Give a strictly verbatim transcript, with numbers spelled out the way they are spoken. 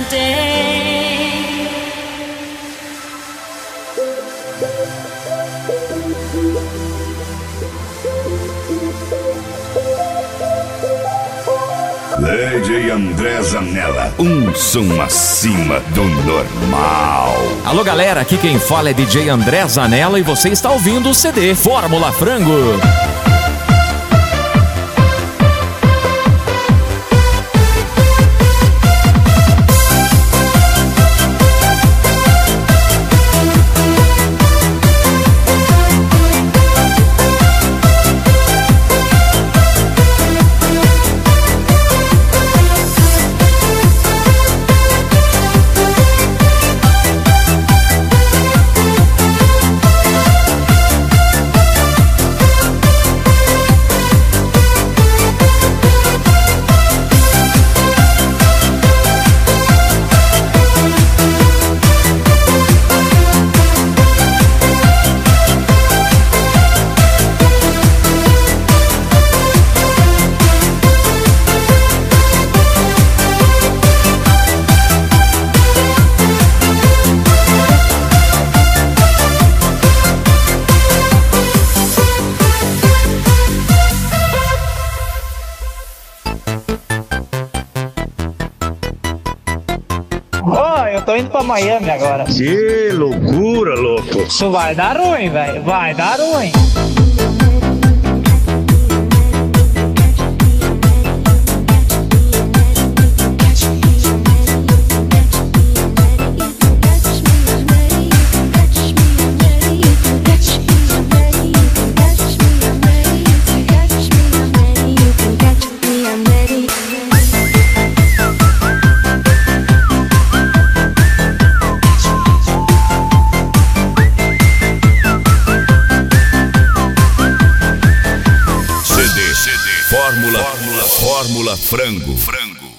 day. D J André Zanella, um som acima do normal. Alô galera, aqui quem fala é D J André Zanella e você está ouvindo o C D Fórmula Frango. Ó, oh, eu tô indo pra Miami agora. Que loucura, louco. Isso vai dar ruim, velho. Vai dar ruim. Fórmula, Fórmula, Fórmula Frango. Frango.